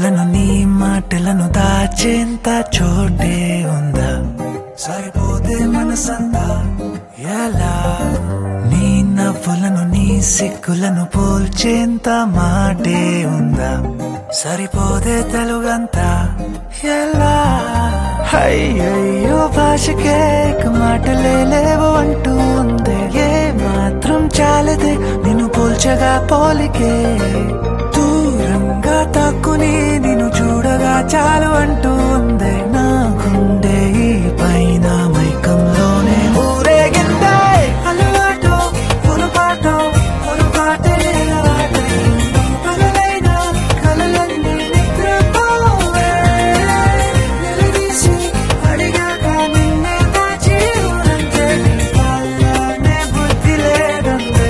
నవ్వులను నీ మాటలను దాచేంత చోటే ఉందా? సరిపోతే మనసంతా ఎలా? నీ నవ్వులను నీ సిగ్గులను పోల్చేంత మాటే ఉందా? సరిపోతే తెలుగంతా ఎలా? అయ్యయ్యో భాషకే మాటలే లేవు అంటూ ఉందే. ఏ మాత్రం చాలదే నిన్ను పోల్చగా పోలికే. దూరంగా తాక్కుని నిన్ను చూడగా చాలు అంటూ ఉందే. నా గుండె ఈ పైన మైకంలోనే ఊరేగిందే. అలవాటో పొరపాటో పొరపాటే అలవాటే. పగలైనా కలలన్నీ నిద్రపోవే. నిలదీసి అడిగాక నిన్నే దాచి ఊరంటే వాళ్ళనే బుద్ధి లేదందే.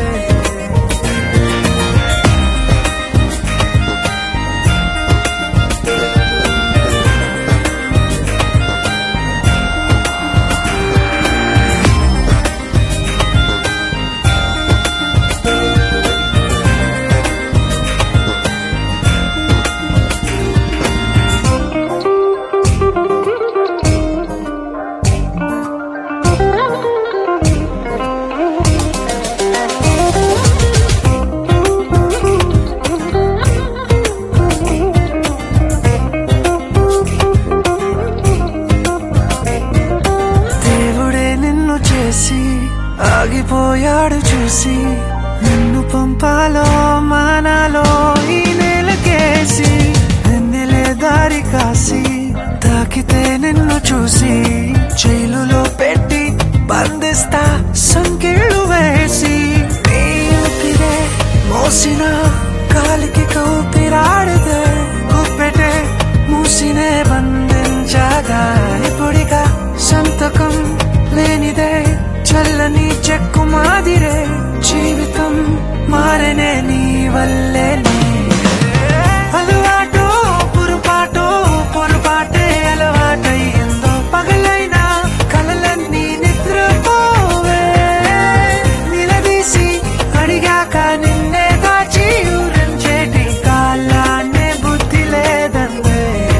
ఆగిపోయాడు చూసి నిన్ను పంపాలో మానాలో ఈ నేలకేసి. వెన్నెలే దారి కాసి తాకితే నిన్ను చూసి జైలులో పెట్టి బంధిస్తా సంకెళ్ళు వేసి. నీ ఊపిరే మోసిన కాలికి కౌపిరాడితే గుప్పెటే మూసినే బంధించగా. ఇప్పుడిగా సంతకం లేనిదే చల్లని చెక్కు మాదిరే జీవితం మారనే నీ వల్లేనే. అలవాటో పొరపాటో పొరపాటే అలవాటయ్యిందో. పగలైనా కలలన్నీ నిద్రపోవే. నిలదీసి అడిగాక నిన్నే దాచి ఊరించేటి కాలాన్నే బుద్ధి లేదందే.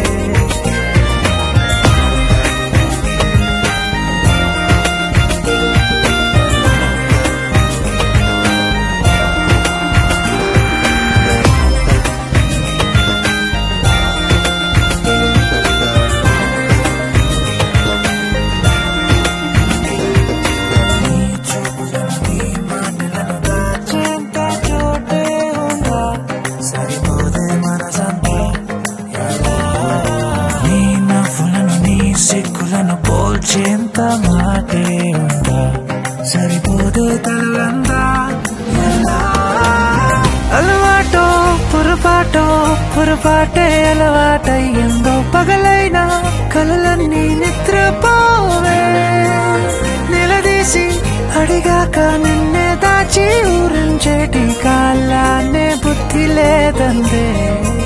సిగ్గులను పోల్చేంత మాటే ఉందా? సరిపోతే తలందా ఎలా? అలవాటో పొరపాటో పొరపాటే అలవాటయ్యిందో. పగలైనా కలలన్నీ నిద్రపోవే. నిలదీసి అడిగాక నిన్నే దాచి ఊరించేటి కాలాన్నే బుద్ధి లేదందే.